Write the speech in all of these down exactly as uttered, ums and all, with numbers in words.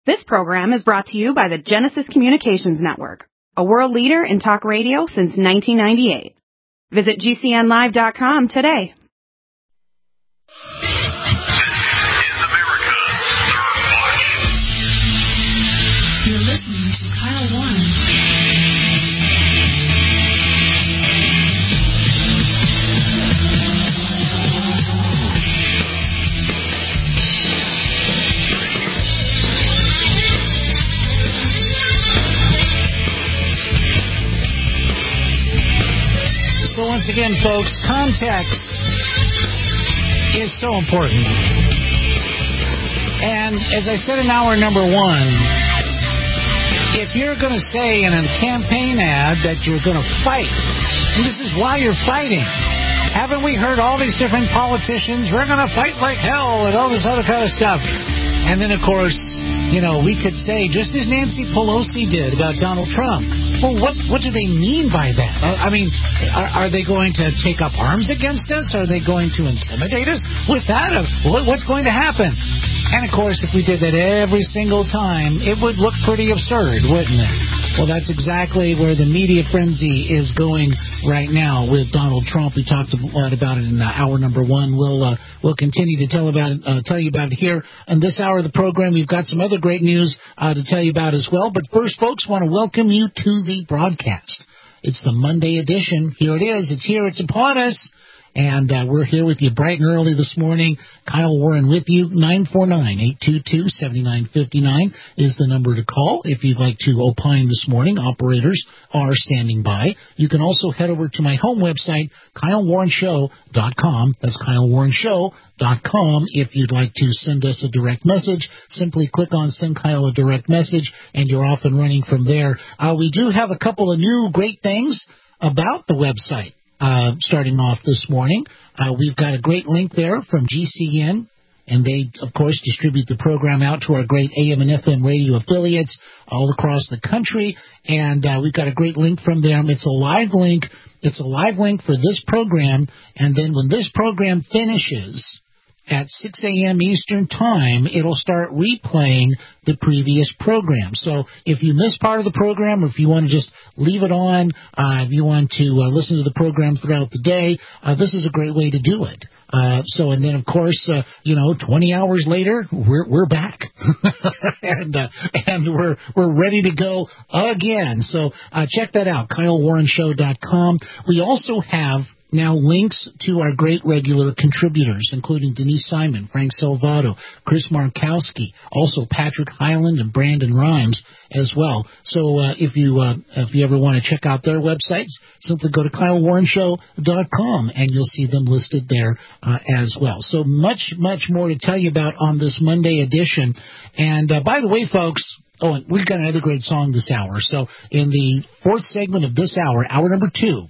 This program is brought to you by the Genesis Communications Network, a world leader in talk radio since nineteen ninety-eight. Visit G C N live dot com today. You're listening to Kyle Warren. So once again, folks, context is so important. And as I said in hour number one, if you're going to say in a campaign ad that you're going to fight, and this is why you're fighting, haven't we heard all these different politicians, we're going to fight like hell and all this other kind of stuff? And then, of course, you know, we could say, just as Nancy Pelosi did about Donald Trump, well, what what do they mean by that? I mean, are, are they going to take up arms against us? Are they going to intimidate us with that? What, what's going to happen? And, of course, if we did that every single time, it would look pretty absurd, wouldn't it? Well, that's exactly where the media frenzy is going right now with Donald Trump. We talked a lot about it in uh, hour number one. We'll uh, we'll continue to tell about it, uh, tell you about it here in this hour of the program. We've got some other great news uh, to tell you about as well. But first, folks, want to welcome you to the broadcast. It's the Monday edition. Here it is. It's here. It's upon us. And uh, we're here with you bright and early this morning. Kyle Warren with you. nine four nine, eight two two, seven nine five nine is the number to call if you'd like to opine this morning. Operators are standing by. You can also head over to my home website, Kyle Warren Show dot com. That's Kyle Warren Show dot com. If you'd like to send us a direct message, simply click on Send Kyle a Direct Message, and you're off and running from there. Uh, we do have a couple of new great things about the website. Uh, starting off this morning, uh, we've got a great link there from G C N, and they, of course, distribute the program out to our great A M and F M radio affiliates all across the country, and uh, we've got a great link from them. It's a live link. It's a live link for this program, and then when this program finishes at six a.m. Eastern Time, it'll start replaying the previous program. So if you miss part of the program, or if you want to just leave it on, uh, if you want to uh, listen to the program throughout the day, uh, this is a great way to do it. Uh, so, and then, of course, uh, you know, twenty hours later, we're we're back, and uh, and we're we're ready to go again. So uh, check that out, Kyle Warren Show dot com. We also have now links to our great regular contributors, including Denise Simon, Frank Salvato, Chris Markowski, also Patrick Hyland and Brandon Rhymes as well. So uh, if you uh, if you ever want to check out their websites, simply go to Kyle Warren Show dot com and you'll see them listed there uh, as well. So much, much more to tell you about on this Monday edition. And uh, by the way, folks, oh, and we've got another great song this hour. So in the fourth segment of this hour, hour number two,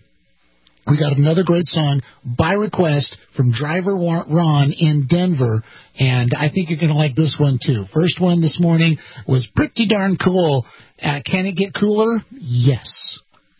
we got another great song by request from Driver Ron in Denver, and I think you're going to like this one too. First one this morning was pretty darn cool. Uh, can it get cooler? Yes.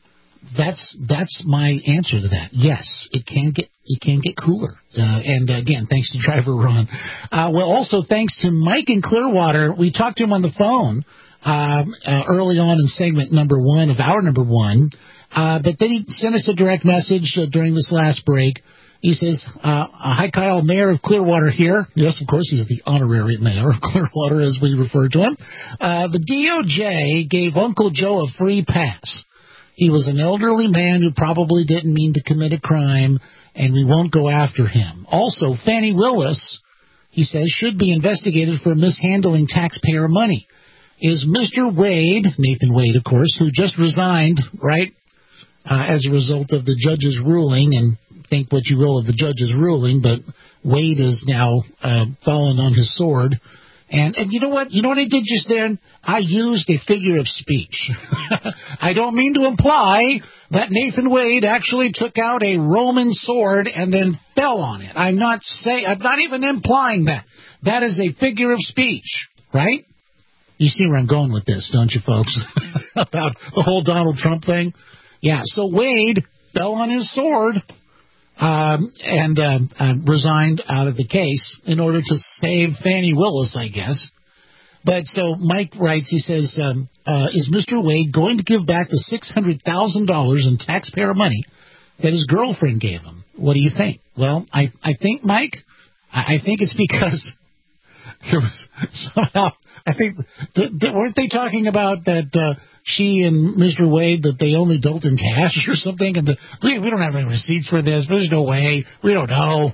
That's that's my answer to that. Yes, it can get it can get cooler. Uh, and uh, again, thanks to Driver Ron. Uh, well, also thanks to Mike in Clearwater. We talked to him on the phone uh, uh, early on in segment number one of hour number one. Uh, but then he sent us a direct message uh, during this last break. He says, uh, hi, Kyle, Mayor of Clearwater here. Yes, of course, he's the honorary mayor of Clearwater, as we refer to him. Uh, the D O J gave Uncle Joe a free pass. He was an elderly man who probably didn't mean to commit a crime, and we won't go after him. Also, Fannie Willis, he says, should be investigated for mishandling taxpayer money. Is Mister Wade, Nathan Wade, of course, who just resigned, right, Uh, as a result of the judge's ruling, and think what you will of the judge's ruling, but Wade is now uh, fallen on his sword. And, and you know what? You know what I did just then? I used a figure of speech. I don't mean to imply that Nathan Wade actually took out a Roman sword and then fell on it. I'm not say I'm not even implying that. That is a figure of speech, right? You see where I'm going with this, don't you, folks? About the whole Donald Trump thing. Yeah, so Wade fell on his sword um, and uh, uh, resigned out of the case in order to save Fannie Willis, I guess. But so Mike writes, he says, um, uh, is Mister Wade going to give back the six hundred thousand dollars in taxpayer money that his girlfriend gave him? What do you think? Well, I, I think, Mike, I, I think it's because there was somehow, I think, th- th- weren't they talking about that uh, she and Mister Wade, that they only dealt in cash or something? And the, we, we don't have any receipts for this. There's no way. We don't know.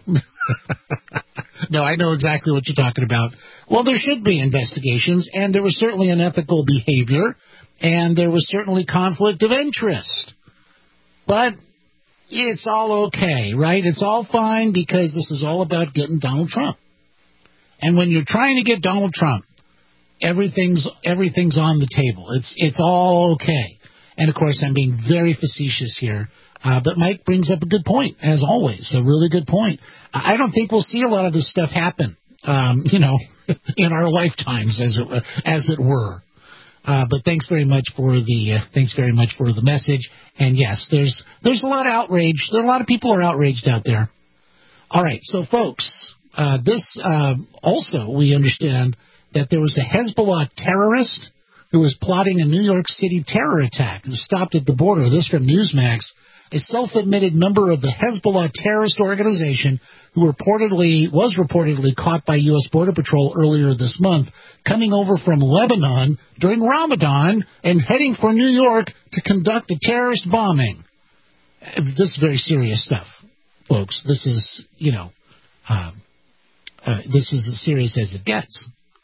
No, I know exactly what you're talking about. Well, there should be investigations, and there was certainly unethical behavior, and there was certainly conflict of interest. But it's all okay, right? It's all fine because this is all about getting Donald Trump. And when you're trying to get Donald Trump, everything's everything's on the table. It's it's all okay. And, of course, I'm being very facetious here. Uh, but Mike brings up a good point, as always, a really good point. I don't think we'll see a lot of this stuff happen, um, you know, in our lifetimes, as it, as it were. Uh, but thanks very much for the uh, thanks very much for the message. And yes, there's there's a lot of outrage. There are a lot of people are outraged out there. All right, so folks, uh, this uh, also we understand that there was a Hezbollah terrorist who was plotting a New York City terror attack who stopped at the border. This from Newsmax. A self-admitted member of the Hezbollah terrorist organization who reportedly was reportedly caught by U S Border Patrol earlier this month, coming over from Lebanon during Ramadan and heading for New York to conduct a terrorist bombing. This is very serious stuff, folks. This is, you know, uh, uh, this is as serious as it gets.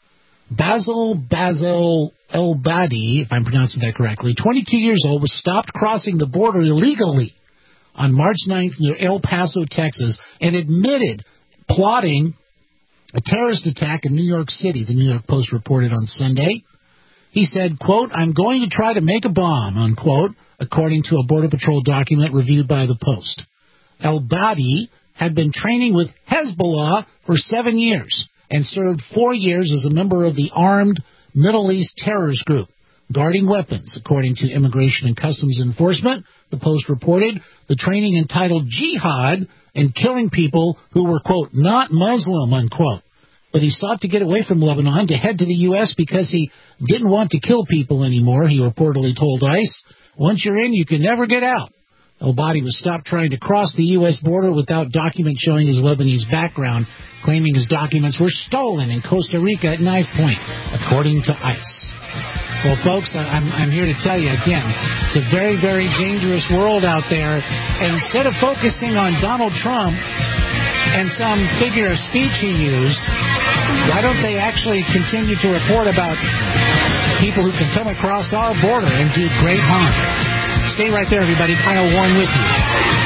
Basil Basil El-Badi, if I'm pronouncing that correctly, twenty-two years old, was stopped crossing the border illegally on March ninth near El Paso, Texas, and admitted plotting a terrorist attack in New York City, the New York Post reported on Sunday. He said, quote, I'm going to try to make a bomb, unquote, according to a Border Patrol document reviewed by the Post. El-Badi had been training with Hezbollah for seven years and served four years as a member of the armed Middle East terrorist group, guarding weapons, according to Immigration and Customs Enforcement. The Post reported the training entitled Jihad and killing people who were, quote, not Muslim, unquote. But he sought to get away from Lebanon to head to the U S because he didn't want to kill people anymore, he reportedly told ICE. Once you're in, you can never get out. El-Badi was stopped trying to cross the U S border without documents showing his Lebanese background, claiming his documents were stolen in Costa Rica at knife point, according to ICE. Well, folks, I'm, I'm here to tell you again, it's a very, very dangerous world out there, and instead of focusing on Donald Trump and some figure of speech he used, why don't they actually continue to report about people who can come across our border and do great harm? Stay right there, everybody. Kyle Warren with you.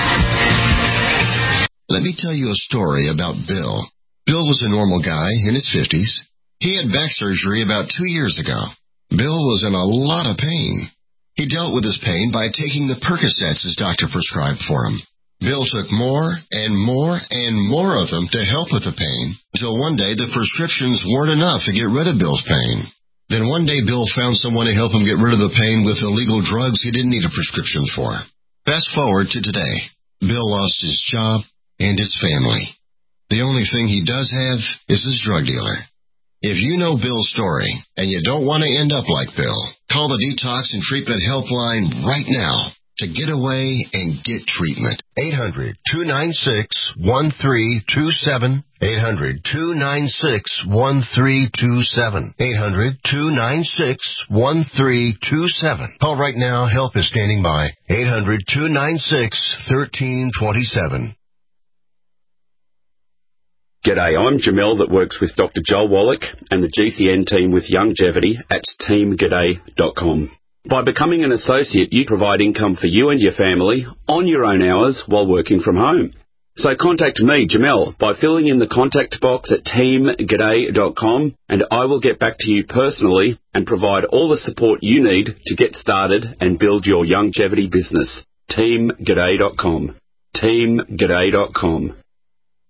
Let me tell you a story about Bill. Bill was a normal guy in his fifties. He had back surgery about two years ago. Bill was in a lot of pain. He dealt with his pain by taking the Percocets his doctor prescribed for him. Bill took more and more and more of them to help with the pain, until one day the prescriptions weren't enough to get rid of Bill's pain. Then one day Bill found someone to help him get rid of the pain with illegal drugs he didn't need a prescription for. Fast forward to today. Bill lost his job and his family. The only thing he does have is his drug dealer. If you know Bill's story and you don't want to end up like Bill, call the Detox and Treatment Helpline right now to get away and get treatment. eight hundred, two nine six, one three two seven. eight hundred, two nine six, one three two seven. eight hundred, two nine six, one three two seven. Call right now. Help is standing by. eight hundred, two nine six, one three two seven. G'day, I'm Jamel that works with Doctor Joel Wallach and the G C N team with Longevity at team g'day dot com. By becoming an associate, you provide income for you and your family on your own hours while working from home. So contact me, Jamel, by filling in the contact box at team g'day dot com, and I will get back to you personally and provide all the support you need to get started and build your longevity business. team g'day dot com. team g'day dot com.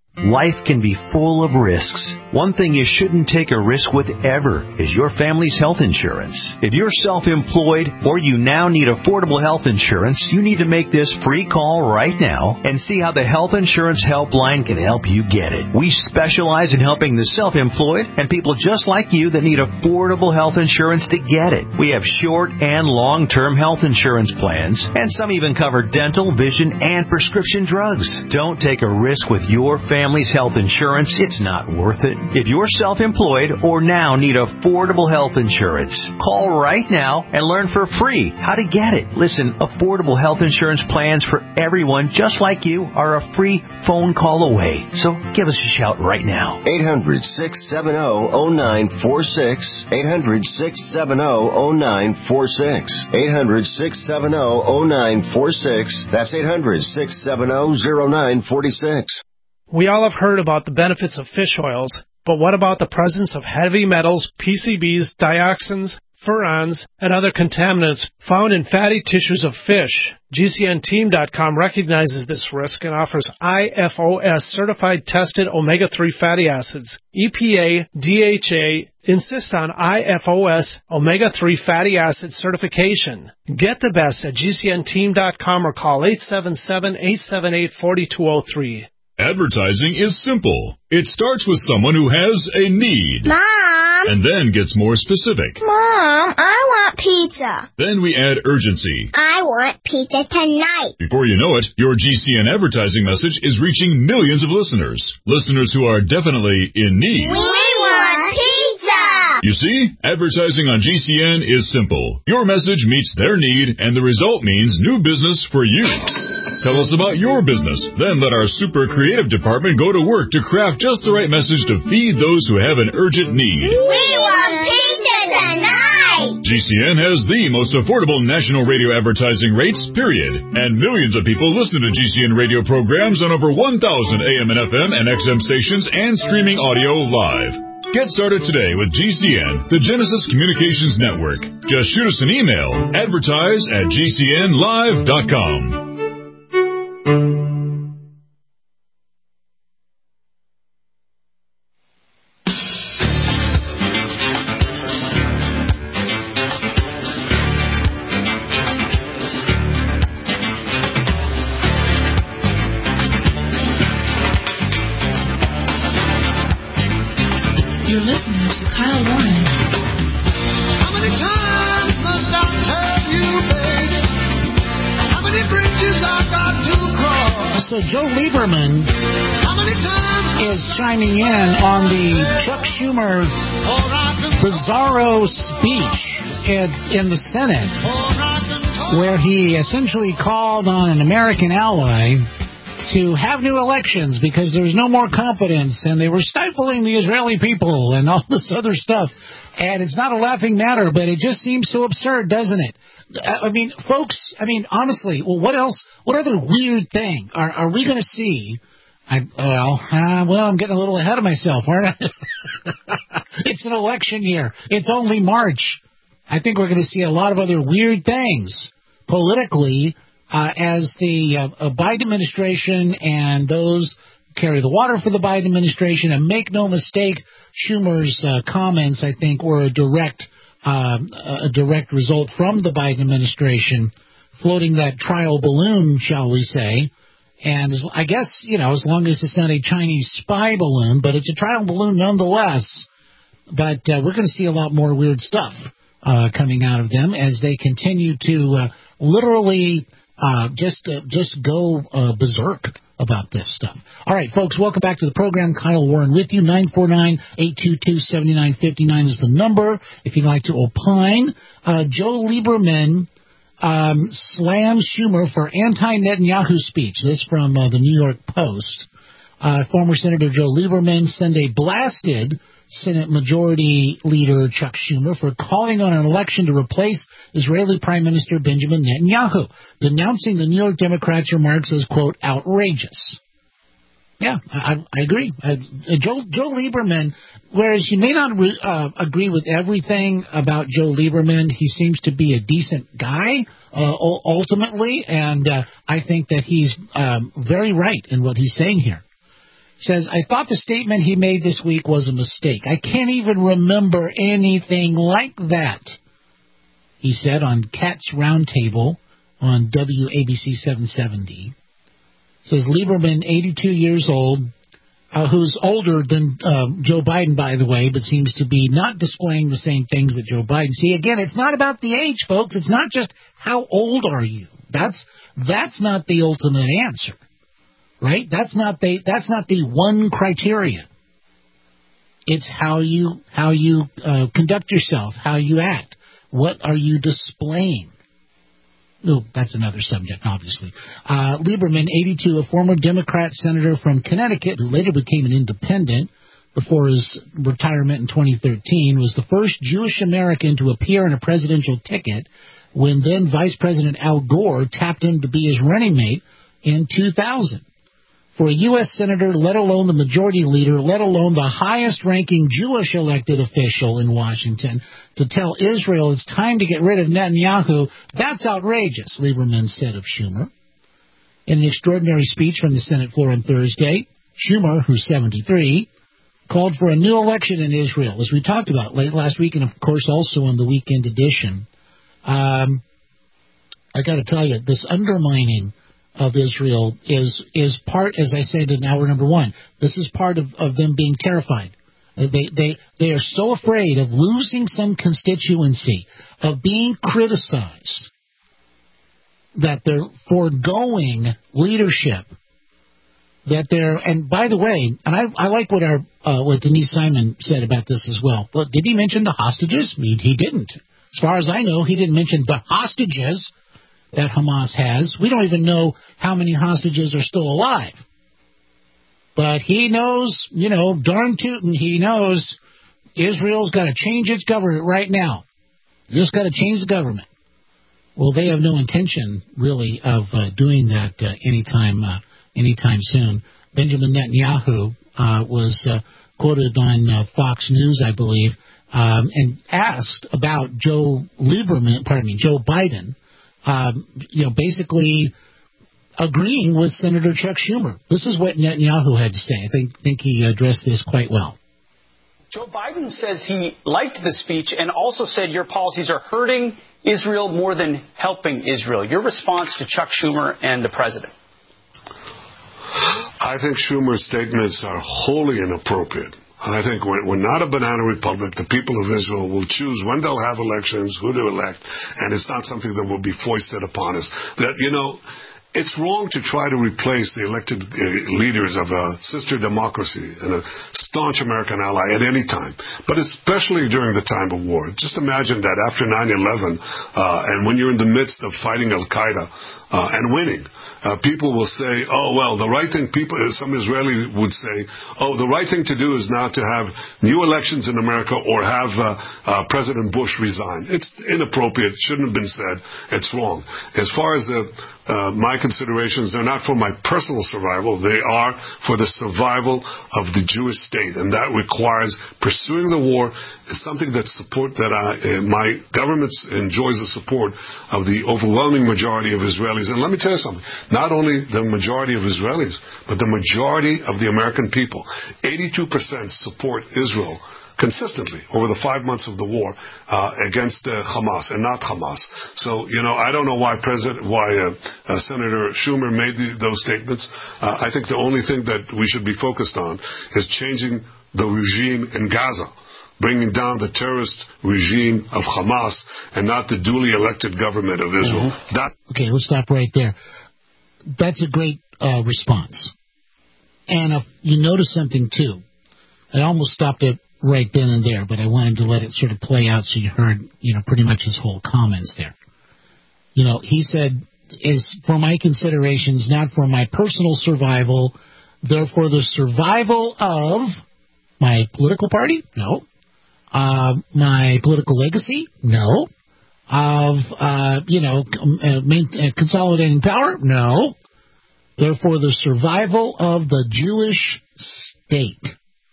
Life can be full of risks. One thing you shouldn't take a risk with ever is your family's health insurance. If you're self-employed or you now need affordable health insurance, you need to make this free call right now and see how the Health Insurance Helpline can help you get it. We specialize in helping the self-employed and people just like you that need affordable health insurance to get it. We have short and long-term health insurance plans, and some even cover dental, vision, and prescription drugs. Don't take a risk with your family. Family's health insurance, it's not worth it. If you're self-employed or now need affordable health insurance, call right now and learn for free how to get it. Listen, affordable health insurance plans for everyone just like you are a free phone call away. So give us a shout right now. eight hundred, six seven zero, zero nine four six. eight hundred, six seven zero, zero nine four six. eight hundred, six seven zero, zero nine four six. That's eight hundred, six seven zero, zero nine four six. We all have heard about the benefits of fish oils, but what about the presence of heavy metals, P C Bs, dioxins, furans, and other contaminants found in fatty tissues of fish? G C N team dot com recognizes this risk and offers I F O S certified tested omega three fatty acids. E P A, D H A insist on I F O S omega three fatty acid certification. Get the best at G C N team dot com or call eight seven seven, eight seven eight, four two zero three. Advertising is simple. It starts with someone who has a need. Mom! And then gets more specific. Mom, I want pizza. Then we add urgency. I want pizza tonight. Before you know it, your G C N advertising message is reaching millions of listeners. Listeners who are definitely in need. We want pizza! You see, advertising on G C N is simple. Your message meets their need, and the result means new business for you. Tell us about your business. Then let our super creative department go to work to craft just the right message to feed those who have an urgent need. We want pizza tonight! G C N has the most affordable national radio advertising rates, period. And millions of people listen to G C N radio programs on over one thousand A M and F M and X M stations and streaming audio live. Get started today with G C N, the Genesis Communications Network. Just shoot us an email, advertise at G C N live dot com. You're listening to Kyle Warren. How many times must I tell you, baby? How many bridges I got to cross? So Joe Lieberman How many times is chiming in on the Chuck Schumer bizarro speech in, in the Senate, where he essentially called on an American ally to have new elections because there was no more confidence and they were stifling the Israeli people and all this other stuff. And it's not a laughing matter, but it just seems so absurd, doesn't it? I mean, folks, I mean, honestly, well, what else, what other weird thing are, are we going to see? I, well, uh, well, I'm getting a little ahead of myself, aren't I? It's an election year. It's only March. I think we're going to see a lot of other weird things politically uh, as the uh, uh, Biden administration and those carry the water for the Biden administration. And make no mistake, Schumer's uh, comments, I think, were a direct uh, a direct result from the Biden administration floating that trial balloon, shall we say. And I guess, you know, as long as it's not a Chinese spy balloon, but it's a trial balloon nonetheless. But uh, we're going to see a lot more weird stuff uh, coming out of them as they continue to uh, literally uh, just uh, just go uh, berserk about this stuff. All right, folks, welcome back to the program. Kyle Warren with you. nine four nine, eight two two, seven nine five nine is the number if you'd like to opine. Uh, Joe Lieberman um, slams Schumer for anti-Netanyahu speech. This from uh, the New York Post. Uh, former Senator Joe Lieberman Sunday blasted Senate Majority Leader Chuck Schumer for calling on an election to replace Israeli Prime Minister Benjamin Netanyahu, denouncing the New York Democrats' remarks as, quote, outrageous. Yeah, I, I agree. Uh, Joe, Joe Lieberman, whereas you may not re, uh, agree with everything about Joe Lieberman, he seems to be a decent guy, uh, ultimately, and uh, I think that he's um, very right in what he's saying here. says, I thought the statement he made this week was a mistake. I can't even remember anything like that, he said on Katz Roundtable on W A B C seven seventy. Says Lieberman, eighty-two years old, uh, who's older than uh, Joe Biden, by the way, but seems to be not displaying the same things that Joe Biden. See, again, it's not about the age, folks. It's not just how old are you. That's that's not the ultimate answer, right? That's not the that's not the one criteria. It's how you how you uh, conduct yourself, how you act. What are you displaying? No, that's another subject, obviously. Uh, Lieberman, eighty-two, a former Democrat senator from Connecticut who later became an independent before his retirement in twenty thirteen, was the first Jewish American to appear in a presidential ticket when then Vice President Al Gore tapped him to be his running mate in two thousand. For a U S senator, let alone the majority leader, let alone the highest-ranking Jewish elected official in Washington, to tell Israel it's time to get rid of Netanyahu, that's outrageous, Lieberman said of Schumer. In an extraordinary speech from the Senate floor on Thursday, Schumer, who's seventy-three, called for a new election in Israel, as we talked about late last week and, of course, also in the weekend edition. Um, I got to tell you, this undermining of Israel is is part, as I said in hour number one, this is part of, of them being terrified. They, they, they are so afraid of losing some constituency, of being criticized, that they're foregoing leadership. That they're, and by the way, and I, I like what our uh, what Denise Simon said about this as well. But did he mention the hostages? He, he didn't. As far as I know, he didn't mention the hostages that Hamas has. We don't even know how many hostages are still alive. But he knows, you know, darn tootin', he knows Israel's got to change its government right now. Just got to change the government. Well, they have no intention, really, of uh, doing that uh, anytime uh, anytime soon. Benjamin Netanyahu uh, was uh, quoted on uh, Fox News, I believe, um, and asked about Joe Lieberman, pardon me, Joe Biden, um, you know, basically agreeing with Senator Chuck Schumer. This is what Netanyahu had to say. I think think he addressed this quite well. Joe Biden says he liked the speech and also said your policies are hurting Israel more than helping Israel. Your response to Chuck Schumer and the president? I think Schumer's statements are wholly inappropriate. I think we're, we're not a banana republic. The people of Israel will choose when they'll have elections, who they elect, and it's not something that will be foisted upon us. That, you know, it's wrong to try to replace the elected uh, leaders of a sister democracy and a staunch American ally at any time, but especially during the time of war. Just imagine that after nine eleven, uh, and when you're in the midst of fighting Al-Qaeda uh, and winning, Uh, people will say, oh, well, the right thing, people, some Israeli would say, oh, the right thing to do is now to have new elections in America or have uh, uh, President Bush resign. It's inappropriate. Shouldn't have been said. It's wrong. As far as uh, uh, my considerations, they're not for my personal survival. They are for the survival of the Jewish state, and that requires pursuing the war is something that support that I, uh, my government enjoys the support of the overwhelming majority of Israelis. And let me tell you something. Not only the majority of Israelis, but the majority of the American people. eighty-two percent support Israel consistently over the five months of the war uh, against uh, Hamas and not Hamas. So, you know, I don't know why President, why uh, uh, Senator Schumer made the, those statements. Uh, I think the only thing that we should be focused on is changing the regime in Gaza, bringing down the terrorist regime of Hamas and not the duly elected government of Israel. Mm-hmm. That- okay, let's stop right there. That's a great uh, response. And if you notice something, too. I almost stopped it right then and there, but I wanted to let it sort of play out so you heard, you know, pretty much his whole comments there. You know, he said, is for my considerations, not for my personal survival, therefore the survival of my political party? No. Uh, my political legacy? No. Of, uh, you know, uh, main, uh, consolidating power? No. Therefore, the survival of the Jewish state.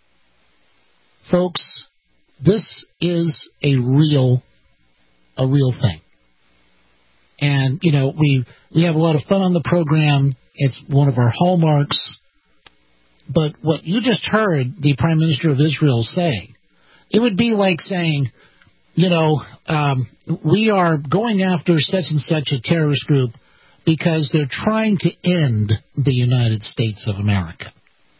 Folks, this is a real, a real thing. And, you know, we, we have a lot of fun on the program. It's one of our hallmarks. but what you just heard the Prime Minister of Israel say, it would be like saying, you know, um, we are going after such and such a terrorist group because they're trying to end the United States of America.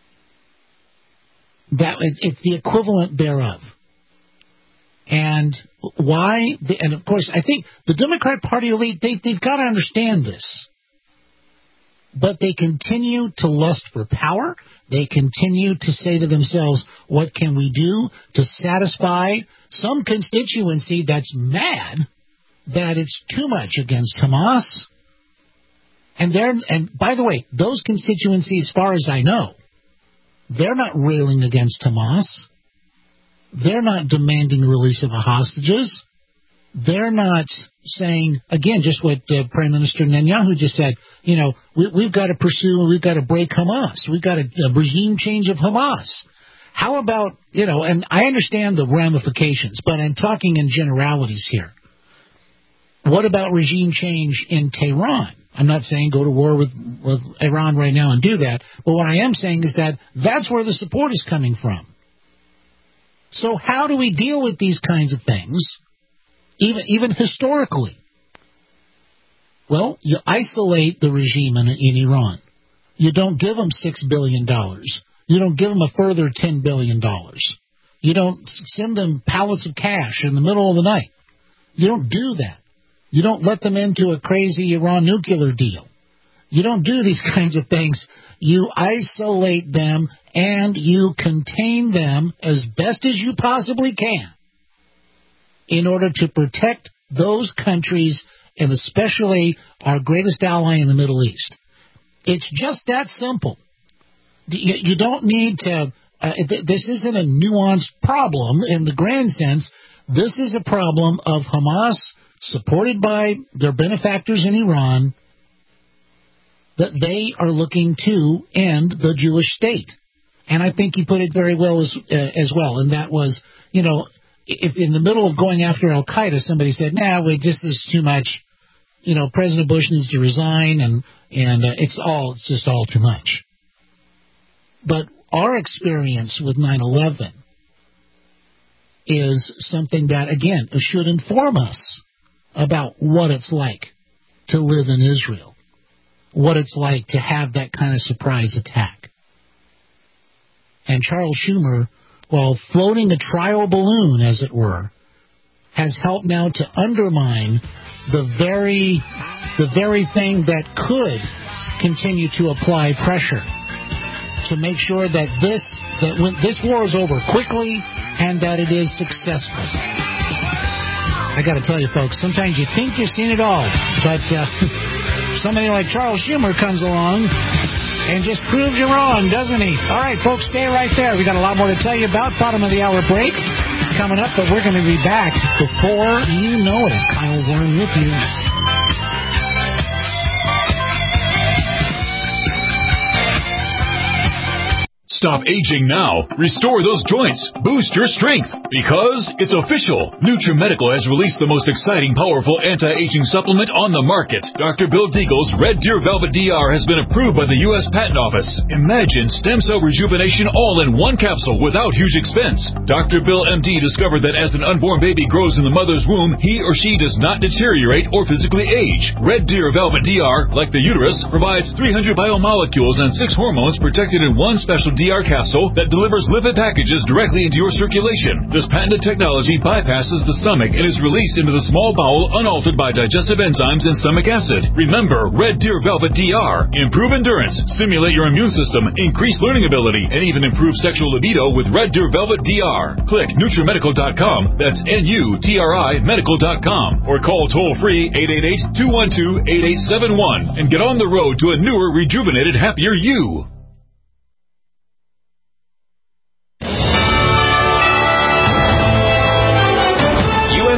That it's the equivalent thereof. And why? And of course, I think the Democrat Party elite, they, they've got to understand this. But they continue to lust for power. They continue to say to themselves, what can we do to satisfy some constituency that's mad that it's too much against Hamas? And they're, and by the way, those constituencies, as far as I know, they're not railing against Hamas. They're not demanding the release of the hostages. They're not saying, again, just what uh, Prime Minister Netanyahu just said, you know, we, we've got to pursue, we've got to break Hamas. We've got a, a regime change of Hamas. How about, you know, and I understand the ramifications, but I'm talking in generalities here. What about regime change in Tehran? I'm not saying go to war with, with Iran right now and do that, but what I am saying is that that's where the support is coming from. So how do we deal with these kinds of things, even even historically? Well, you isolate the regime in, in Iran. You don't give them six billion dollars. You don't give them a further ten billion dollars. You don't send them pallets of cash in the middle of the night. You don't do that. You don't let them into a crazy Iran nuclear deal. You don't do these kinds of things. You isolate them and you contain them as best as you possibly can in order to protect those countries and especially our greatest ally in the Middle East. It's just that simple. You don't need to, uh, this isn't a nuanced problem in the grand sense. This is a problem of Hamas, supported by their benefactors in Iran, that they are looking to end the Jewish state. And I think you put it very well as, uh, as well, and that was, you know, if in the middle of going after Al-Qaeda, somebody said, nah, wait, this is too much. You know, President Bush needs to resign, and, and uh, it's all, it's just all too much. But our experience with nine eleven is something that, again, should inform us about what it's like to live in Israel, what it's like to have that kind of surprise attack. And Charles Schumer, while floating a trial balloon, as it were, has helped now to undermine the very, the very thing that could continue to apply pressure to make sure that this, that when this war is over quickly and that it is successful. I got to tell you, folks, sometimes you think you've seen it all, but uh, somebody like Charles Schumer comes along and just proves you wrong, doesn't he? All right, folks, stay right there. We got a lot more to tell you about. Bottom of the hour break is coming up, but we're going to be back before you know it. Kyle Warren with you. Stop aging now. Restore those joints. Boost your strength. Because it's official. NutriMedical has released the most exciting, powerful anti-aging supplement on the market. Doctor Bill Deagle's Red Deer Velvet D R has been approved by the U S Patent Office. Imagine stem cell rejuvenation all in one capsule without huge expense. Doctor Bill M D discovered that as an unborn baby grows in the mother's womb, he or she does not deteriorate or physically age. Red Deer Velvet D R, like the uterus, provides three hundred biomolecules and six hormones protected in one special D R capsule that delivers lipid packages directly into your circulation. This patented technology bypasses the stomach and is released into the small bowel unaltered by digestive enzymes and stomach acid. Remember, Red Deer Velvet D R. Improve endurance, stimulate your immune system, increase learning ability, and even improve sexual libido with Red Deer Velvet D R. Click NutriMedical dot com, that's N U T R I medical dot com, or call toll-free eight eight eight, two one two, eight eight seven one and get on the road to a newer, rejuvenated, happier you.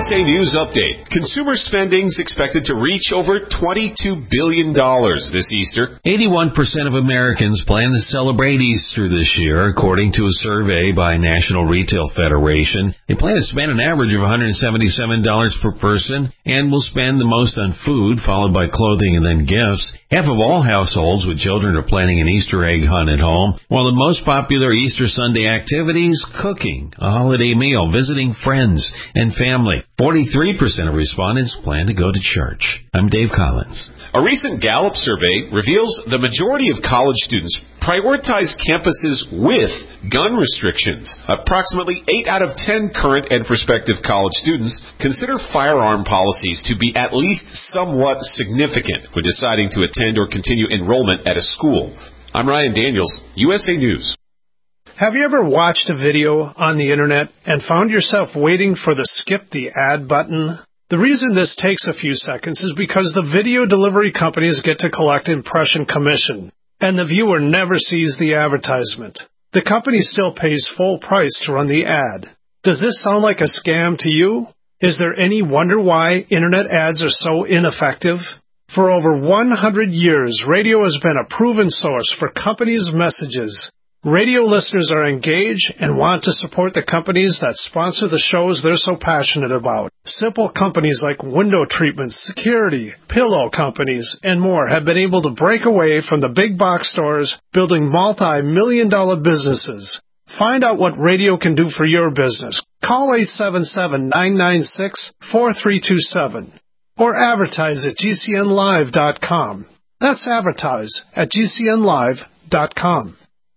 A News Update. Consumer spending is expected to reach over twenty-two billion dollars this Easter. eighty-one percent of Americans plan to celebrate Easter this year, according to a survey by National Retail Federation. They plan to spend an average of one hundred seventy-seven dollars per person and will spend the most on food, followed by clothing and then gifts. Half of all households with children are planning an Easter egg hunt at home, while the most popular Easter Sunday activities, cooking, a holiday meal, visiting friends and family. forty-three percent of respondents plan to go to church. I'm Dave Collins. A recent Gallup survey reveals the majority of college students prioritize campuses with gun restrictions. Approximately eight out of ten current and prospective college students consider firearm policies to be at least somewhat significant when deciding to attend or continue enrollment at a school. I'm Ryan Daniels, U S A News. Have you ever watched a video on the internet and found yourself waiting for the skip the ad button? The reason this takes a few seconds is because the video delivery companies get to collect impression commission, and the viewer never sees the advertisement. The company still pays full price to run the ad. Does this sound like a scam to you? Is there any wonder why internet ads are so ineffective? For over one hundred years, radio has been a proven source for companies' messages. Radio listeners are engaged and want to support the companies that sponsor the shows they're so passionate about. Simple companies like window treatments, security, pillow companies, and more have been able to break away from the big box stores, building multi-million dollar businesses. Find out what radio can do for your business. Call eight seven seven, nine nine six, four three two seven or advertise at G C N live dot com. That's advertise at G C N live dot com.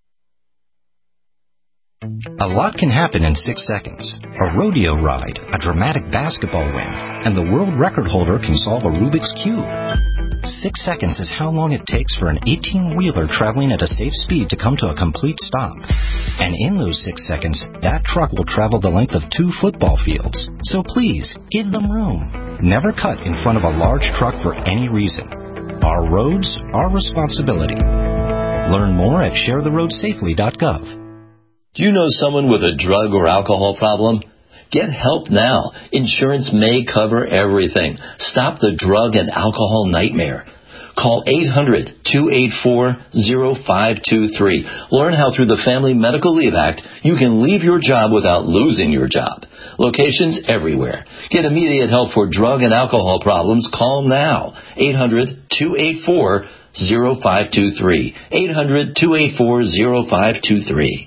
A lot can happen in six seconds. A rodeo ride, a dramatic basketball win, and the world record holder can solve a Rubik's Cube. Six seconds is how long it takes for an eighteen-wheeler traveling at a safe speed to come to a complete stop. And in those six seconds, that truck will travel the length of two football fields. So please, give them room. Never cut in front of a large truck for any reason. Our roads, our responsibility. Learn more at share the road safely dot gov. Do you know someone with a drug or alcohol problem? Get help now. Insurance may cover everything. Stop the drug and alcohol nightmare. Call eight hundred, two eight four, zero five two three. Learn how through the Family Medical Leave Act you can leave your job without losing your job. Locations everywhere. Get immediate help for drug and alcohol problems. Call now. eight hundred, two eight four, zero five two three. eight hundred, two eight four, zero five two three.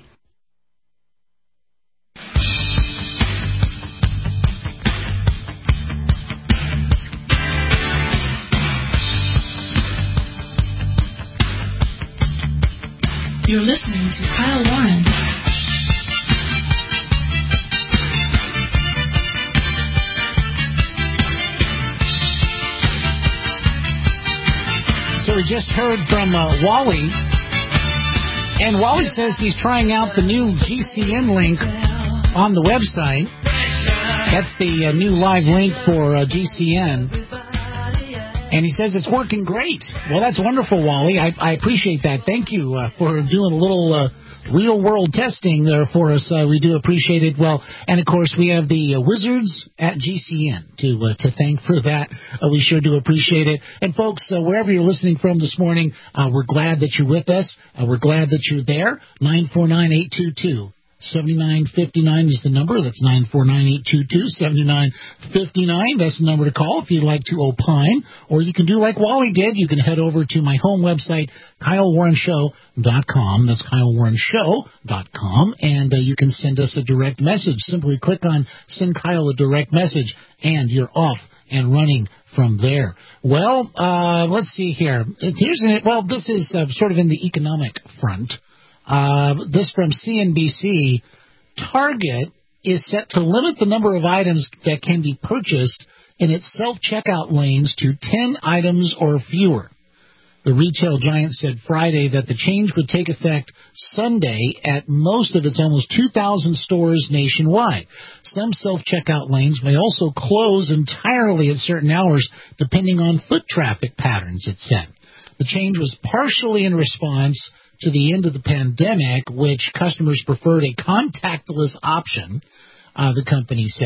You're listening to Kyle Warren. So we just heard from uh, Wally, and Wally says he's trying out the new G C N link on the website. That's the uh, new live link for uh, G C N. And he says it's working great. Well, that's wonderful, Wally. I, I appreciate that. Thank you uh, for doing a little uh, real-world testing there for us. Uh, we do appreciate it. Well, and, of course, we have the uh, Wizards at G C N to uh, to thank for that. Uh, we sure do appreciate it. And, folks, uh, wherever you're listening from this morning, uh, we're glad that you're with us. Uh, we're glad that you're there. nine four nine, eight two two. seventy-nine fifty-nine is the number. That's nine four nine, eight two two, seven nine five nine. That's the number to call if you'd like to opine. Or you can do like Wally did. You can head over to my home website, Kyle Warren Show dot com. That's Kyle Warren Show dot com. And uh, you can send us a direct message. Simply click on Send Kyle a Direct Message, and you're off and running from there. Well, uh, let's see here. Here's an, well, this is uh, sort of in the economic front. Uh, this from C N B C. Target is set to limit the number of items that can be purchased in its self-checkout lanes to ten items or fewer. The retail giant said Friday that the change would take effect Sunday at most of its almost two thousand stores nationwide. Some self-checkout lanes may also close entirely at certain hours depending on foot traffic patterns, it said. The change was partially in response to the end of the pandemic, which customers preferred a contactless option, uh, the company said.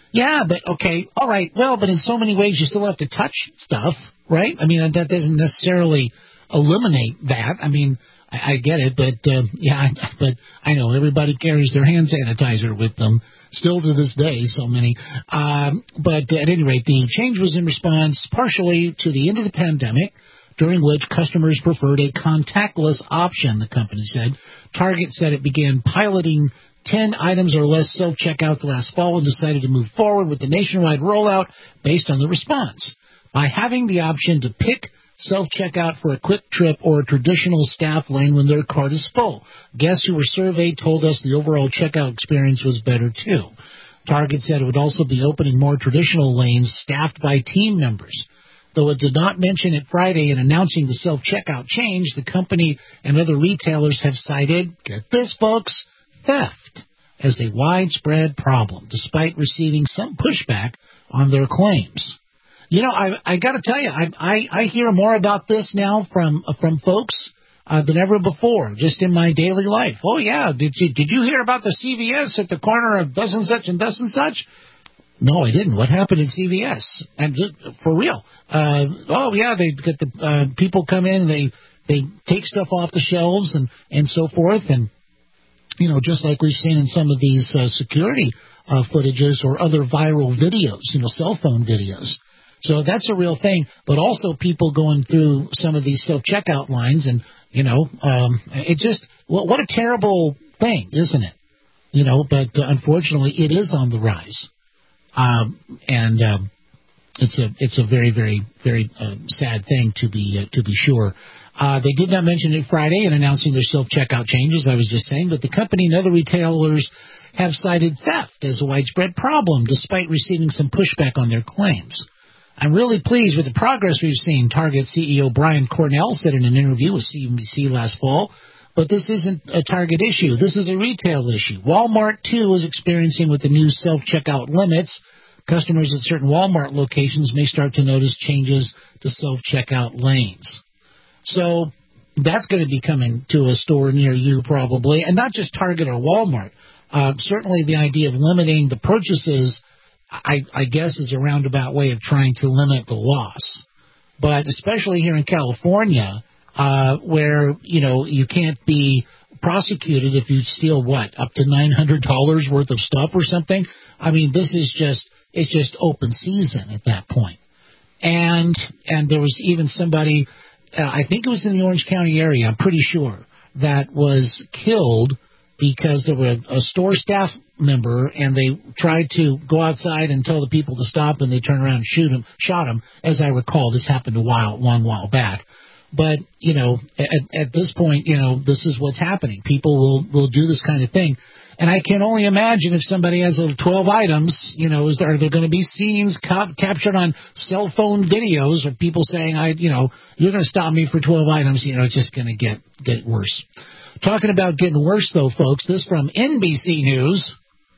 Yeah, but, okay, all right. Well, but in so many ways you still have to touch stuff, right? I mean, that doesn't necessarily eliminate that. I mean, I, I get it, but, uh, yeah, but I know everybody carries their hand sanitizer with them, still to this day, so many. Um, but at any rate, the change was in response partially to the end of the pandemic, during which customers preferred a contactless option, the company said. Target said it began piloting ten items or less self-checkouts last fall and decided to move forward with the nationwide rollout based on the response. By having the option to pick self-checkout for a quick trip or a traditional staff lane when their cart is full. Guests who were surveyed told us the overall checkout experience was better, too. Target said it would also be opening more traditional lanes staffed by team members. Though it did not mention it Friday in announcing the self-checkout change, the company and other retailers have cited, get this, folks, theft as a widespread problem, despite receiving some pushback on their claims. You know, I I got to tell you, I, I I hear more about this now from uh, from folks uh, than ever before, just in my daily life. Oh yeah, did you did you hear about the C V S at the corner of thus and such and thus and such? No, I didn't. What happened at C V S? And for real? Uh, oh yeah, they get the uh, people come in, and they they take stuff off the shelves and and so forth, and you know, just like we've seen in some of these uh, security uh, footages or other viral videos, you know, cell phone videos. So that's a real thing, but also people going through some of these self-checkout lines, and, you know, um, it just, well, what a terrible thing, isn't it? You know, but uh, unfortunately it is on the rise. Um, and um, it's a it's a very, very, very uh, sad thing to be uh, to be sure. Uh, they did not mention it Friday in announcing their self-checkout changes, I was just saying, but the company and other retailers have cited theft as a widespread problem, despite receiving some pushback on their claims. I'm really pleased with the progress we've seen, Target C E O Brian Cornell said in an interview with C N B C last fall. But this isn't a Target issue. This is a retail issue. Walmart, too, is experiencing with the new self-checkout limits. Customers at certain Walmart locations may start to notice changes to self-checkout lanes. So that's going to be coming to a store near you probably, and not just Target or Walmart. Uh, certainly the idea of limiting the purchases, I, I guess, is a roundabout way of trying to limit the loss. But especially here in California, uh, where, you know, you can't be prosecuted if you steal, what, up to nine hundred dollars worth of stuff or something? I mean, this is just, it's just open season at that point. And, and there was even somebody, uh, I think it was in the Orange County area, I'm pretty sure, that was killed because there were a, a store staff member, and they tried to go outside and tell the people to stop, and they turned around and shoot him, shot him. As I recall, this happened a while, long while back. But, you know, at, at this point, you know, this is what's happening. People will, will do this kind of thing. And I can only imagine if somebody has twelve items, you know, is there, are there going to be scenes ca- captured on cell phone videos of people saying, I, you know, you're going to stop me for twelve items, you know, it's just going to get, get worse. Talking about getting worse, though, folks, this from N B C News.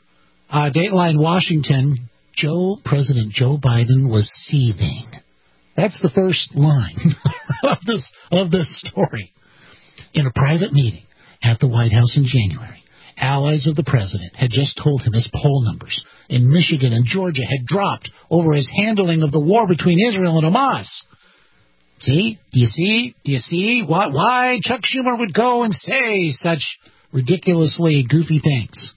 Uh, Dateline Washington, Joe, President Joe Biden was seething. That's the first line of this of this story. In a private meeting at the White House in January, allies of the president had just told him his poll numbers in Michigan and Georgia had dropped over his handling of the war between Israel and Hamas. See? Do you see? Do you see why, why Chuck Schumer would go and say such ridiculously goofy things?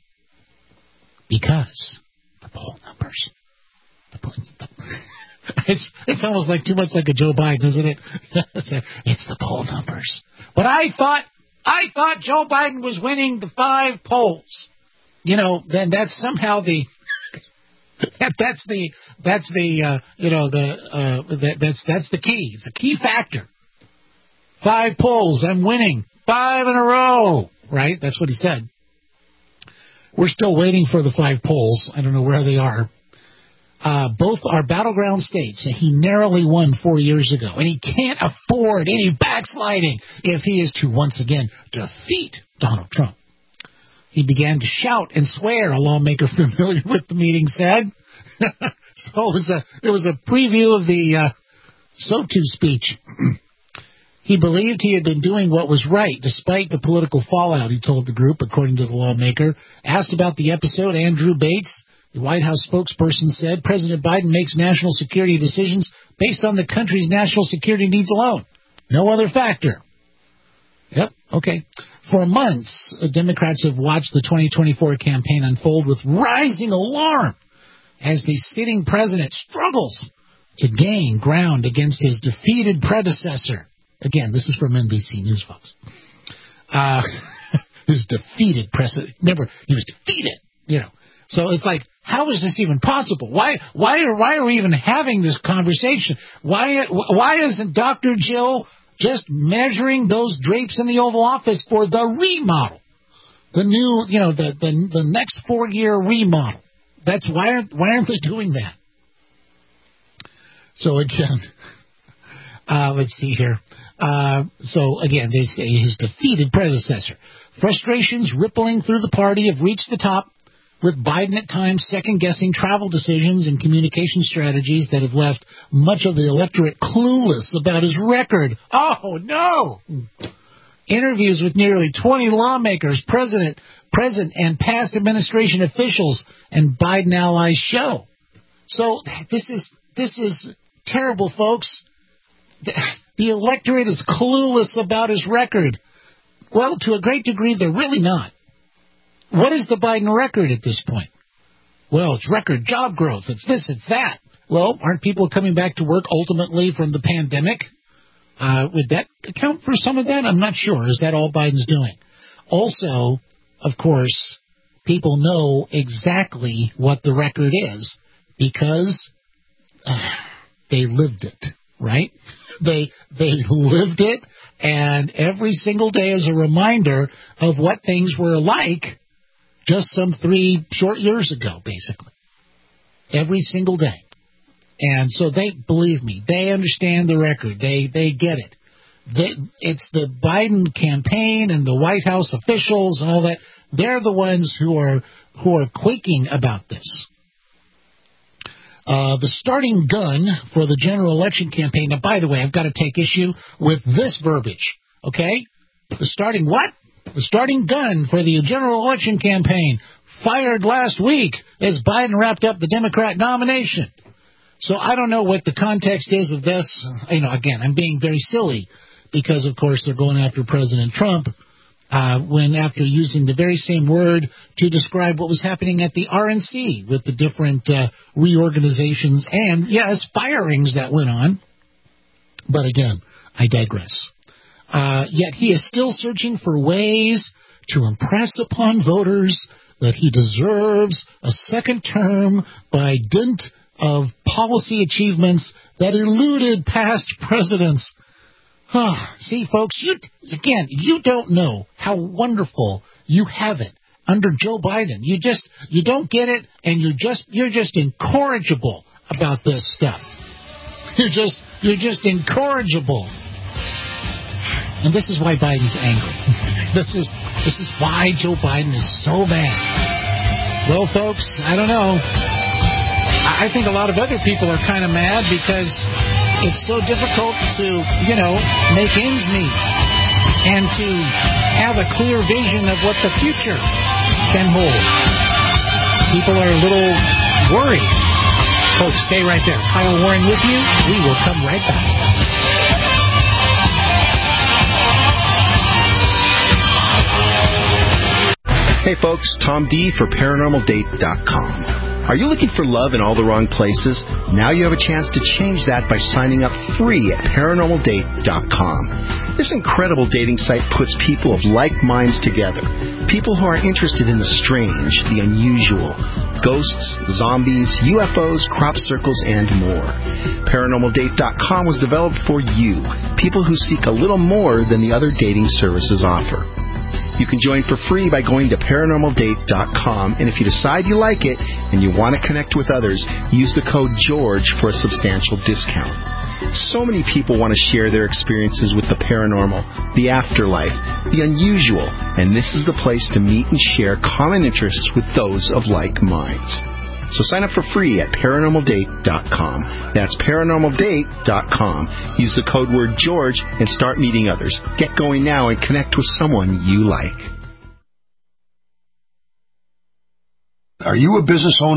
Because the poll numbers. The poll, the, it's it's almost like too much like a Joe Biden, isn't it? it's, a, it's the poll numbers. But I thought I thought Joe Biden was winning the five polls. You know, then that's somehow the that, that's the that's the uh, you know the uh, that, that's that's the key. It's a key factor. Five polls, I'm winning five in a row. Right? That's what he said. We're still waiting for the five polls. I don't know where they are. Uh, both are battleground states. He narrowly won four years ago, and he can't afford any backsliding if he is to once again defeat Donald Trump. He began to shout and swear, a lawmaker familiar with the meeting said. So it was a it was a preview of the uh, Sotu speech. He believed he had been doing what was right, despite the political fallout, he told the group, according to the lawmaker. Asked about the episode, Andrew Bates, The White House spokesperson said President Biden makes national security decisions based on the country's national security needs alone. No other factor. Yep, okay. For months, Democrats have watched the twenty twenty-four campaign unfold with rising alarm as the sitting president struggles to gain ground against his defeated predecessor. Again, this is from N B C News, folks. Uh, his defeated president. Remember, he was defeated, you know. So it's like, how is this even possible? Why why are, why are we even having this conversation? Why why isn't Doctor Jill just measuring those drapes in the Oval Office for the remodel? The new, you know, the, the, the next four-year remodel. That's why aren't, why aren't they doing that? So again, uh, let's see here. Uh, so again, they say his defeated predecessor. Frustrations rippling through the party have reached the top, with Biden at times second-guessing travel decisions and communication strategies that have left much of the electorate clueless about his record. Oh, no! Interviews with nearly twenty lawmakers, president, present and past administration officials, and Biden allies show. So this is this is terrible, folks. The, the electorate is clueless about his record. Well, to a great degree, they're really not. What is the Biden record at this point? Well, it's record job growth. It's this, it's that. Well, aren't people coming back to work ultimately from the pandemic? Uh, would that account for some of that? I'm not sure. Is that all Biden's doing? Also, of course, people know exactly what the record is because uh, they lived it, right? They they lived it, and every single day is a reminder of what things were like just some three short years ago, basically. Every single day. And so they, believe me, they understand the record. They they get it. They, it's the Biden campaign and the White House officials and all that. They're the ones who are who are quaking about this. Uh, the starting gun for the general election campaign. Now, by the way, I've got to take issue with this verbiage. Okay? The starting what? The starting gun for the general election campaign fired last week as Biden wrapped up the Democrat nomination. So I don't know what the context is of this. You know, again, I'm being very silly because, of course, they're going after President Trump uh, when after using the very same word to describe what was happening at the R N C with the different uh, reorganizations and, yes, firings that went on. But again, I digress. Uh, yet he is still searching for ways to impress upon voters that he deserves a second term by dint of policy achievements that eluded past presidents. Huh. See, folks, you again, you don't know how wonderful you have it under Joe Biden. You just you don't get it, and you're just you're just incorrigible about this stuff. You're just you're just incorrigible. And this is why Biden's angry. this is this is why Joe Biden is so mad. Well, folks, I don't know. I think a lot of other people are kind of mad because it's so difficult to, you know, make ends meet and to have a clear vision of what the future can hold. People are a little worried. Folks, stay right there. Kyle Warren with you. We will come right back. Hey folks, Tom D for paranormal date dot com. Are you looking for love in all the wrong places? Now you have a chance to change that by signing up free at paranormal date dot com. This incredible dating site puts people of like minds together. People who are interested in the strange, the unusual, ghosts, zombies, U F Os, crop circles, and more. paranormal date dot com was developed for you, people who seek a little more than the other dating services offer. You can join for free by going to paranormal date dot com, and if you decide you like it and you want to connect with others, use the code GEORGE for a substantial discount. So many people want to share their experiences with the paranormal, the afterlife, the unusual, and this is the place to meet and share common interests with those of like minds. So sign up for free at paranormal date dot com. That's paranormal date dot com. Use the code word George and start meeting others. Get going now and connect with someone you like. Are you a business owner?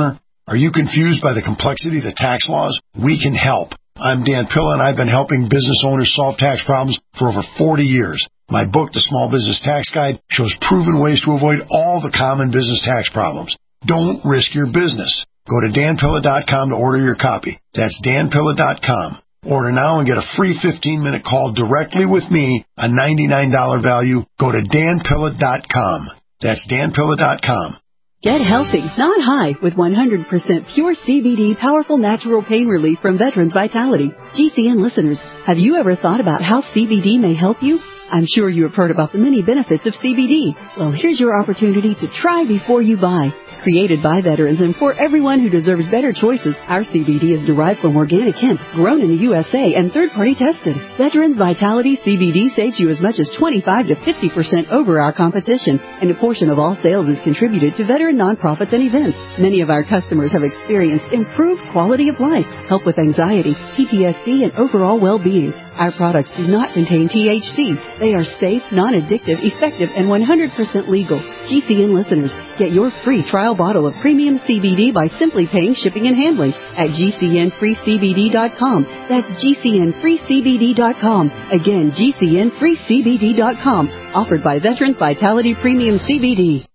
Are you confused by the complexity of the tax laws? We can help. I'm Dan Pilla, and I've been helping business owners solve tax problems for over forty years. My book, The Small Business Tax Guide, shows proven ways to avoid all the common business tax problems. Don't risk your business. Go to dan pilla dot com to order your copy. That's dan pilla dot com. Order now and get a free fifteen-minute call directly with me, a ninety-nine dollars value. Go to dan pilla dot com. That's dan pilla dot com. Get healthy, not high, with one hundred percent pure C B D powerful natural pain relief from Veterans Vitality. G C N listeners, have you ever thought about how C B D may help you? I'm sure you have heard about the many benefits of C B D. Well, here's your opportunity to try before you buy. Created by veterans and for everyone who deserves better choices, our C B D is derived from organic hemp, grown in the U S A and third-party tested. Veterans Vitality C B D saves you as much as twenty-five to fifty percent over our competition, and a portion of all sales is contributed to veteran nonprofits and events. Many of our customers have experienced improved quality of life, help with anxiety, P T S D, and overall well-being. Our products do not contain T H C. They are safe, non-addictive, effective, and one hundred percent legal. G C N listeners, get your free trial bottle of premium C B D by simply paying shipping and handling at G C N free C B D dot com. That's G C N free C B D dot com. Again, G C N free C B D dot com. Offered by Veterans Vitality Premium C B D.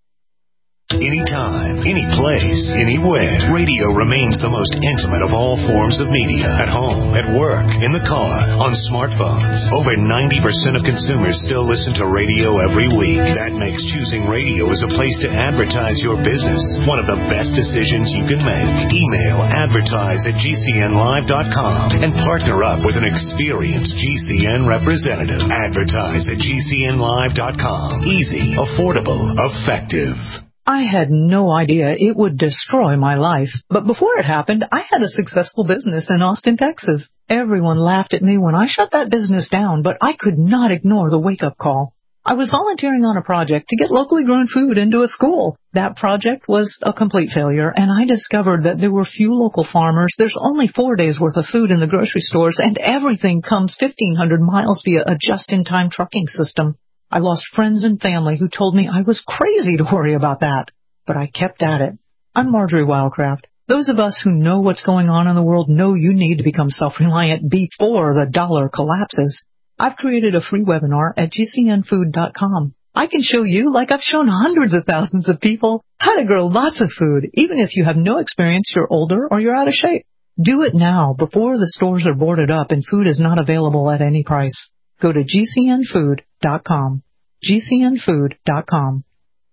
Anytime, any place, anywhere. Radio remains the most intimate of all forms of media. At home, at work, in the car, on smartphones. Over ninety percent of consumers still listen to radio every week. That makes choosing radio as a place to advertise your business one of the best decisions you can make. Email advertise at G C N live dot com and partner up with an experienced G C N representative. Advertise at G C N live dot com. Easy, affordable, effective. I had no idea it would destroy my life. But before it happened, I had a successful business in Austin, Texas. Everyone laughed at me when I shut that business down, but I could not ignore the wake-up call. I was volunteering on a project to get locally grown food into a school. That project was a complete failure, and I discovered that there were few local farmers. There's only four days' worth of food in the grocery stores, and everything comes fifteen hundred miles via a just-in-time trucking system. I lost friends and family who told me I was crazy to worry about that, but I kept at it. I'm Marjorie Wildcraft. Those of us who know what's going on in the world know you need to become self-reliant before the dollar collapses. I've created a free webinar at G C N food dot com. I can show you, like I've shown hundreds of thousands of people, how to grow lots of food, even if you have no experience, you're older, or you're out of shape. Do it now, before the stores are boarded up and food is not available at any price. Go to G C N food dot com. G C N food dot com.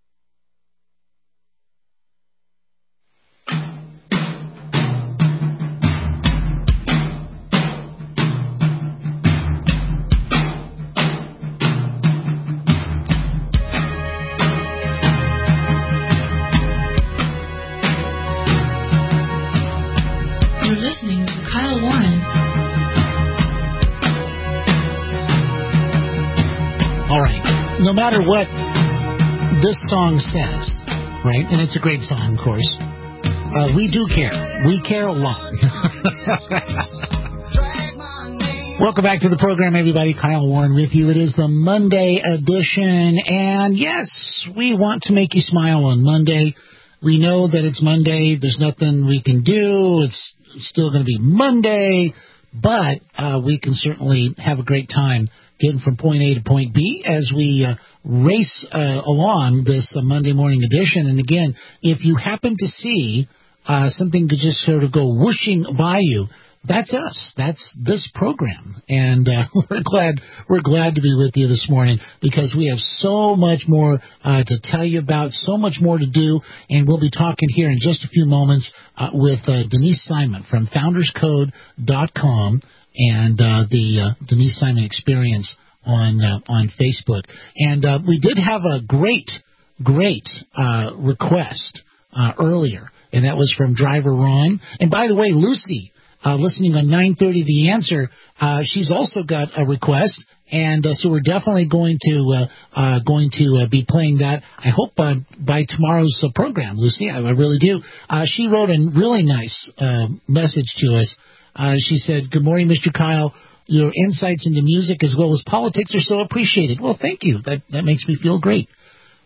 You're listening to Kyle Warren. All right. No matter what this song says, right, and it's a great song, of course, uh, we do care. We care a lot. Welcome back to the program, everybody. Kyle Warren with you. It is the Monday edition, and yes, we want to make you smile on Monday. We know that it's Monday. There's nothing we can do. It's still going to be Monday, but uh, we can certainly have a great time getting from point A to point B as we uh, race uh, along this uh, Monday morning edition. And again, if you happen to see uh, something to just sort of go whooshing by you, that's us. That's this program. And uh, we're glad we're glad to be with you this morning because we have so much more uh, to tell you about, so much more to do. And we'll be talking here in just a few moments uh, with uh, Denise Simon from founders code dot com. And uh, the uh, Denise Simon Experience on uh, on Facebook. And uh, we did have a great, great uh, request uh, earlier, and that was from Driver Ron. And by the way, Lucy, uh, listening on nine thirty The Answer, uh, she's also got a request, and uh, so we're definitely going to uh, uh, going to uh, be playing that. I hope uh, by tomorrow's uh, program, Lucy. I, I really do. Uh, she wrote a really nice uh, message to us. Uh, she said, "Good morning, Mister Kyle. Your insights into music as well as politics are so appreciated." Well, thank you. That that makes me feel great.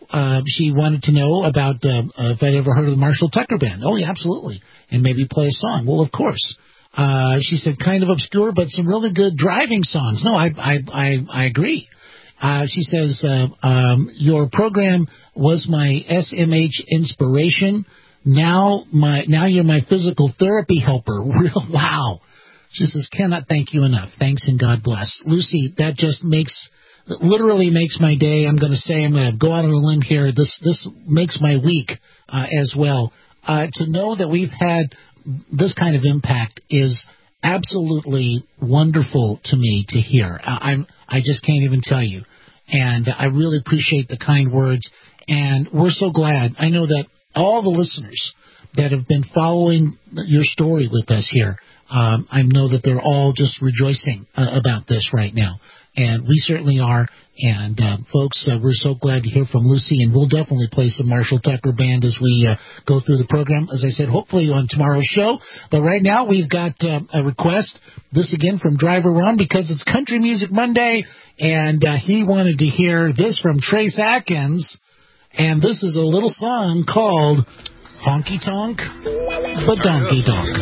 uh, she wanted to know about uh, uh, if I'd ever heard of the Marshall Tucker Band. Oh, yeah, absolutely. And maybe play a song. Well, of course. Uh, she said kind of obscure, but some really good driving songs. No, I I I, I agree. Uh, she says uh, um, your program was my S M H inspiration. Now my now you're my physical therapy helper. Real wow. She says cannot thank you enough. Thanks and God bless, Lucy. That just makes literally makes my day. I'm going to say I'm going to go out on a limb here. This this makes my week uh, as well. Uh, to know that we've had this kind of impact is absolutely wonderful to me to hear. I, I'm, I just can't even tell you. And I really appreciate the kind words. And we're so glad. I know that all the listeners that have been following your story with us here, um, I know that they're all just rejoicing uh, about this right now. And we certainly are. And, uh, folks, uh, we're so glad to hear from Lucy, and we'll definitely play some Marshall Tucker Band as we uh, go through the program, as I said, hopefully on tomorrow's show. But right now we've got uh, a request, this again from Driver Ron, because it's Country Music Monday, and uh, he wanted to hear this from Trace Atkins, and this is a little song called Honky Tonk Badonkey Donk.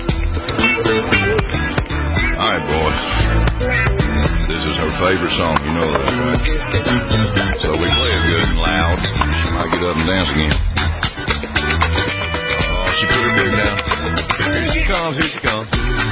All right, boys. This is her favorite song, you know that, right? So we play it good and loud. She might get up and dance again. Oh, she put her big down. Here she comes, here she comes.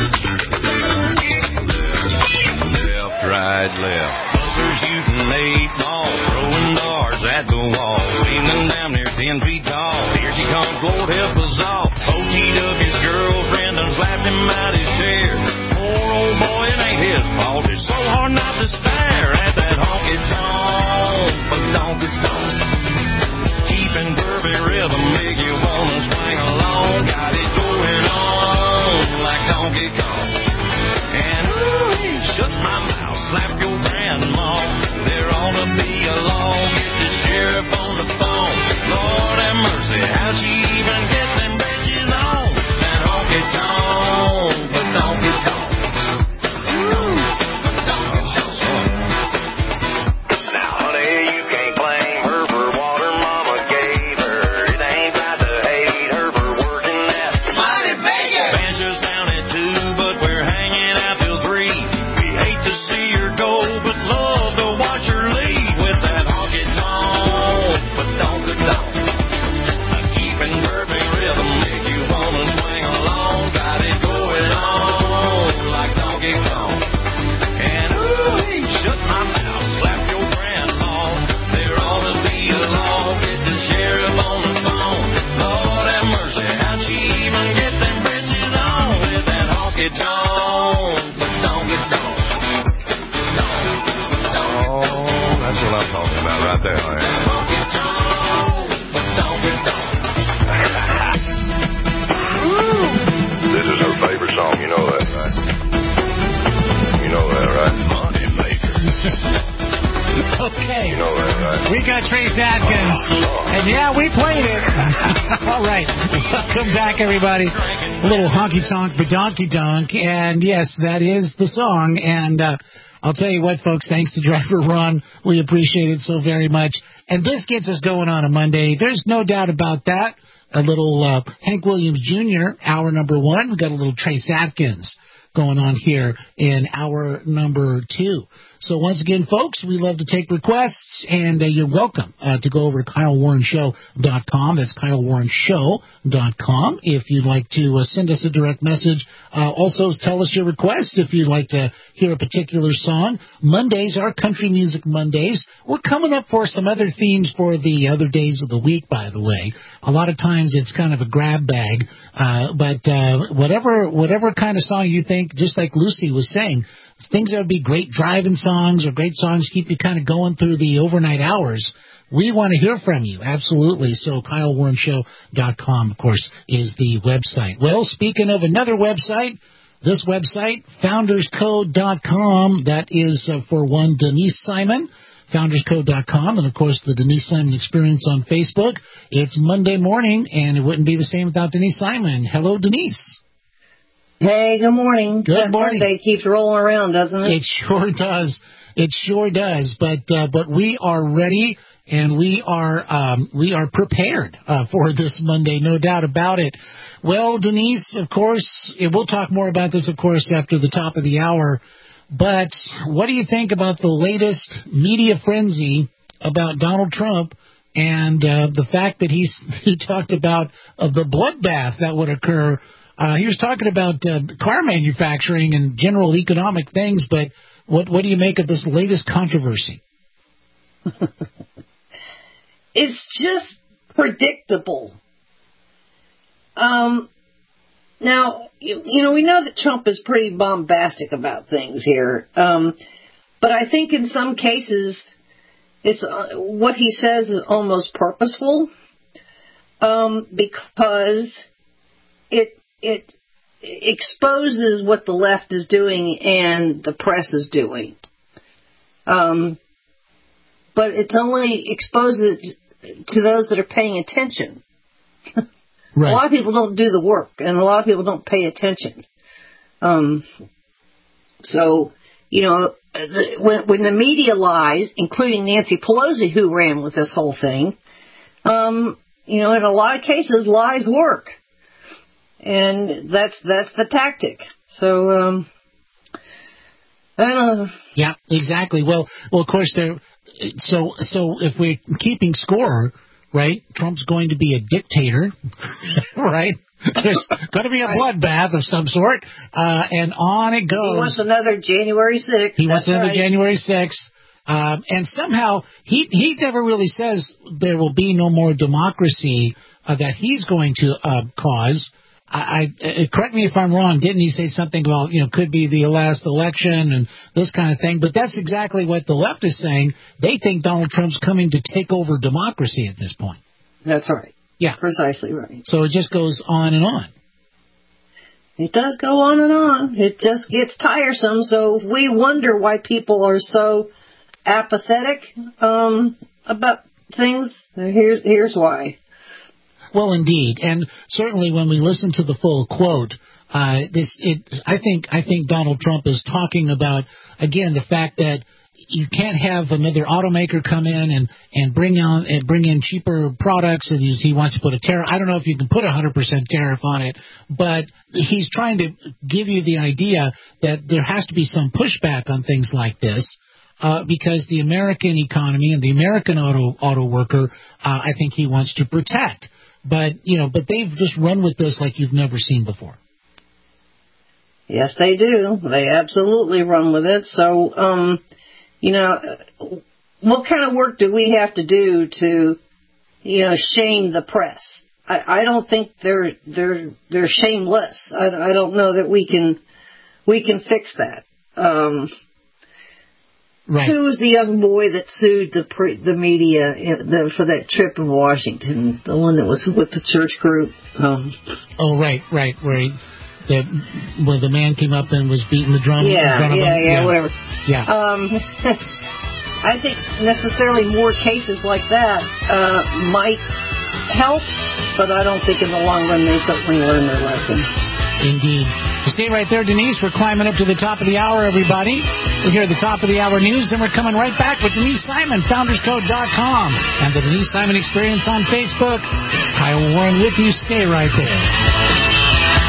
Left, right, left. Buster shooting eight ball, throwing darts at the wall, leaning down there ten feet tall. Here she comes, Lord help us all. O T W's girlfriend done slapped him out his chair. Poor old boy, it ain't his fault. It's so hard not to stare at that honky-tonk, badonky-donk. Keeping perfect rhythm make you wanna swing along. Got it going on like Donkey Kong. And ooh, shut my mouth, slap your grandma. There ought to be a law, get the sheriff on the phone. Lord have mercy, how she even get them bitches on? That honky-tonk, badonky-donk. Okay. You know that, right? We got Trace Atkins. And yeah, we played it. All right. Welcome back, everybody. A little honky tonk, badonky donk. And yes, that is the song. And uh, I'll tell you what, folks, thanks to Driver Ron. We appreciate it so very much. And this gets us going on a Monday. There's no doubt about that. A little uh, Hank Williams Junior, hour number one. We got a little Trace Atkins going on here in hour number two. So once again, folks, we love to take requests, and uh, you're welcome uh, to go over to Kyle Warren Show dot com. That's Kyle Warren Show dot com if you'd like to uh, send us a direct message. Uh, also, tell us your requests if you'd like to hear a particular song. Mondays are Country Music Mondays. We're coming up for some other themes for the other days of the week, by the way. A lot of times it's kind of a grab bag, uh, but uh, whatever whatever kind of song you think, just like Lucy was saying, things that would be great driving songs or great songs keep you kind of going through the overnight hours. We want to hear from you, absolutely. So Kyle Warren Show dot com, of course, is the website. Well, speaking of another website, this website, Founders Code dot com, that is uh, for one Denise Simon, Founders Code dot com, and, of course, the Denise Simon Experience on Facebook. It's Monday morning, and it wouldn't be the same without Denise Simon. Hello, Denise. Hey, good morning. Good that morning. Monday keeps rolling around, doesn't it? It sure does. It sure does. But uh, but we are ready, and we are um, we are prepared uh, for this Monday, no doubt about it. Well, Denise, of course, we'll talk more about this, of course, after the top of the hour. But what do you think about the latest media frenzy about Donald Trump and uh, the fact that he's he talked about uh, the bloodbath that would occur? Uh, he was talking about uh, car manufacturing and general economic things, but what what do you make of this latest controversy? It's just predictable. Um, now, you, you know, we know that Trump is pretty bombastic about things here, um, but I think in some cases, it's uh, what he says is almost purposeful, um, because it it exposes what the left is doing and the press is doing. Um, but it's only exposed to those that are paying attention. Right. A lot of people don't do the work, and a lot of people don't pay attention. Um, so, you know, when, when the media lies, including Nancy Pelosi, who ran with this whole thing, um, you know, in a lot of cases, lies work. And that's that's the tactic. So, um, I don't know. Yeah, exactly. Well, well, of course, there. So, so if we're keeping score, right? Trump's going to be a dictator, right? There's going to be a bloodbath of some sort, uh, and on it goes. He wants another January sixth. He wants That's another right. January sixth. Um, and somehow, he he never really says there will be no more democracy uh, that he's going to uh, cause. I, I correct me if I'm wrong. Didn't he say something about, you know, could be the last election and this kind of thing? But that's exactly what the left is saying. They think Donald Trump's coming to take over democracy at this point. That's right. Yeah. Precisely right. So it just goes on and on. It does go on and on. It just gets tiresome. So we wonder why people are so apathetic um, about things. Here's here's why. Well, indeed, and certainly when we listen to the full quote, uh, this it I think I think Donald Trump is talking about again the fact that you can't have another automaker come in and, and bring on and bring in cheaper products, and he wants to put a tariff. I don't know if you can put a hundred percent tariff on it, but he's trying to give you the idea that there has to be some pushback on things like this. Uh, because the American economy and the American auto auto worker, uh, I think he wants to protect. But, you know, but they've just run with this like you've never seen before. Yes, they do. They absolutely run with it. So, um, you know, what kind of work do we have to do to, you know, shame the press? I, I don't think they're they're they're shameless. I, I don't know that we can we can fix that. Um, Right. Who was the young boy that sued the pre, the media in, the, for that trip in Washington? The one that was with the church group. Um, oh, right, right, right. That where the man came up and was beating the drum. Yeah, in front of yeah, him. yeah, yeah, whatever. Yeah. Um, I think necessarily more cases like that uh, might help, but I don't think in the long run they certainly learn their lesson. Indeed. Stay right there, Denise. We're climbing up to the top of the hour, everybody. We're here at the top of the hour news, and we're coming right back with Denise Simon, founders code dot com, and the Denise Simon Experience on Facebook. Kyle Warren with you. Stay right there.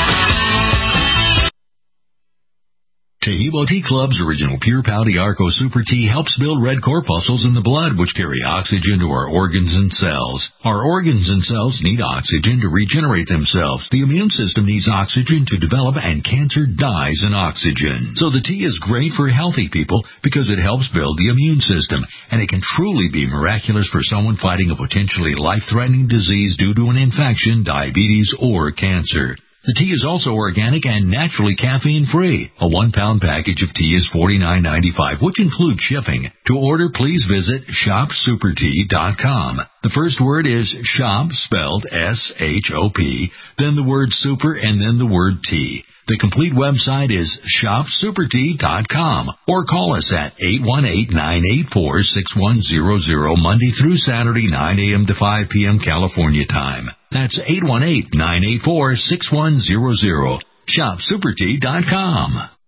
Taheebo Tea Club's original Pure Pouty Arco Super Tea helps build red corpuscles in the blood, which carry oxygen to our organs and cells. Our organs and cells need oxygen to regenerate themselves. The immune system needs oxygen to develop, and cancer dies in oxygen. So the tea is great for healthy people because it helps build the immune system, and it can truly be miraculous for someone fighting a potentially life-threatening disease due to an infection, diabetes, or cancer. The tea is also organic and naturally caffeine-free. A one-pound package of tea is forty-nine ninety-five, which includes shipping. To order, please visit shop super tea dot com. The first word is shop, spelled S H O P, then the word super, and then the word tea. The complete website is shop super tea dot com, or call us at eight one eight, nine eight four, six one zero zero Monday through Saturday, nine a.m. to five p.m. California time. That's eight one eight, nine eight four, six one zero zero. shop super tea dot com.